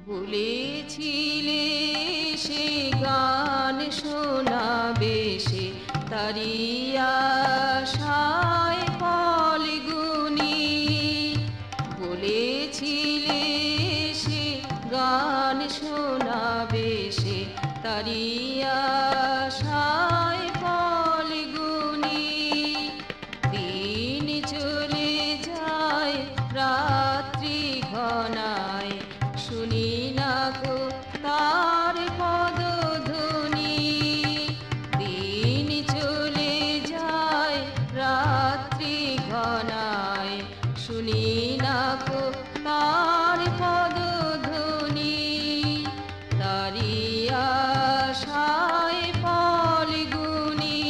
বলেছিলে সে গান শোনাবে সে তারি আশায় ফলগুনি। বলেছিলে সে গান শোনাবে সে তারি আশায় ফলগুনি। দিন চলে যায় রাত্রি ঘনায়, শুনি না গো তার পদধ্বনি। দিন চলে যায় রাত্রি ঘনায়, শুনি না গো তার পদধ্বনি। তারি আশায় ফলগুনি।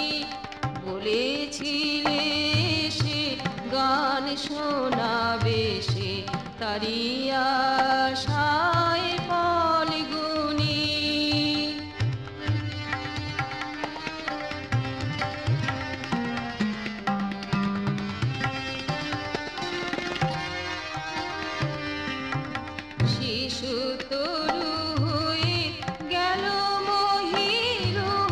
বলেছিলে সে গান শোনাবে সে তারি আশায় ফলগুনি। শিশু তরু হয়ে গেল মহিরুহ,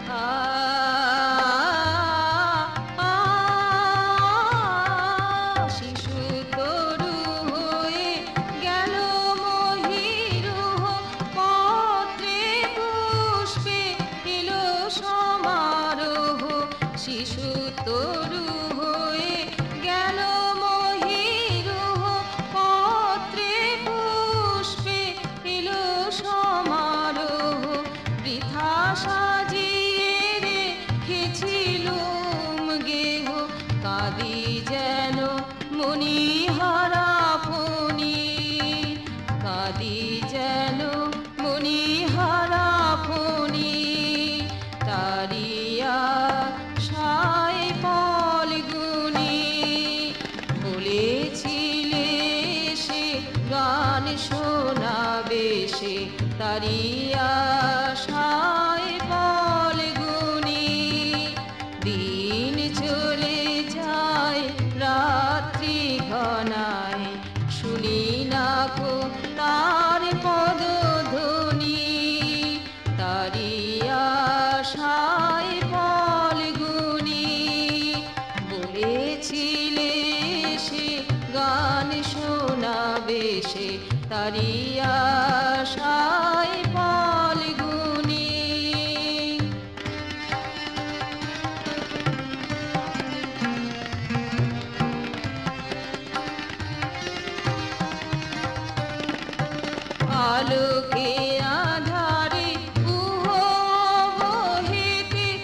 শিশু তরু হয়ে গেল মহিরুহ। পত্রে পুষ্পে এলো সমারোহ, শিশু তরু হয়ে গেল মহিরুহ। পত্রে পুষ্পে এলো সমারোহ, বৃথা সাজিয়ে রেখেছিলুম গেহ। কাঁদি যেন মণিহারা ফণি, কাঁদি যেন মণিহারা ফণি। তারি আশায় ফলগুনি। বলেছিলে সে গান শোনাবে সে তারি আশায় ফলগুনি। দিন চলে যায় রাত্রি ঘনায়, শুনি না গো তার পদধ্বনি। তারি আশায় ফলগুনি। বলেছিলে সে গান শোনাবে সে তারি আশায় ফলগুনি। আলোকে আধারে উহ বহেতে,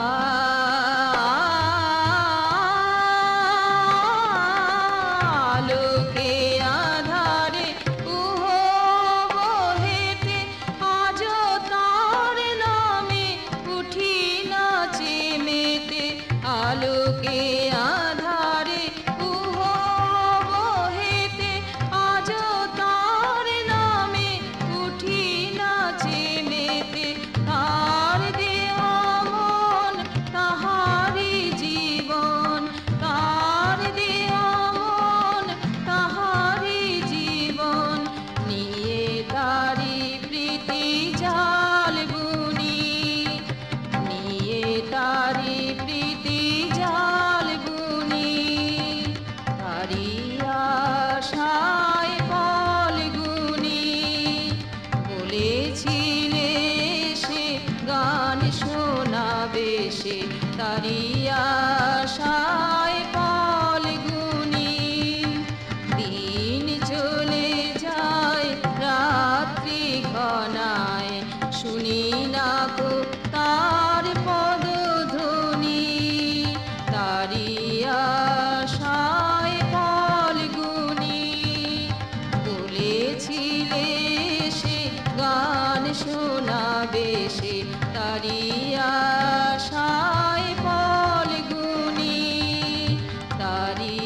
আলোকে আধারে উহ বহেতে। আজ তার নামে উঠি নাচে মেতে, আলোকে আধারে উহ বহেতে। আজ তার নামে উঠি নাচে মেতে। তার দেওয়া মন তাহারি জীবন, তার দেওয়া মন তাহারি জীবন। নিয়ে তারি প্রীতি জাল বুনি, নিয়ে তারি প্রীতি জাল বুনি। তারি আশায় ফলগুনি। বলেছিলে সে গান শোনাবে সে তারি আশায় ফলগুনি। দিন চলে যায় রাত্রি ঘনায়, শুনি না গো তার পদধ্বনি। তারি আশায় ফলগুনি। বলেছিলে সে গান শোনাবে সে তারি আশায় ফলগুনি। তারি